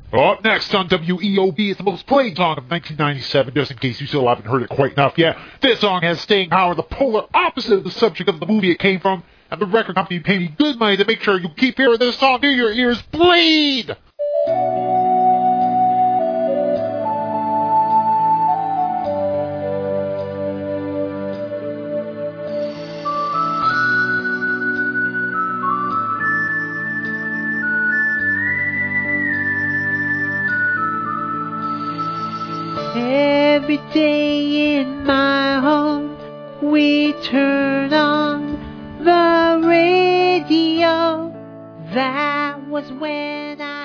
Up next on WEOB is the most played song of 1997, just in case you still haven't heard it quite enough yet. This song has staying power, the polar opposite of the subject of the movie it came from, and the record company paid me good money to make sure you keep hearing this song till your ears bleed! Every day in my home, we turn on the radio. That was when I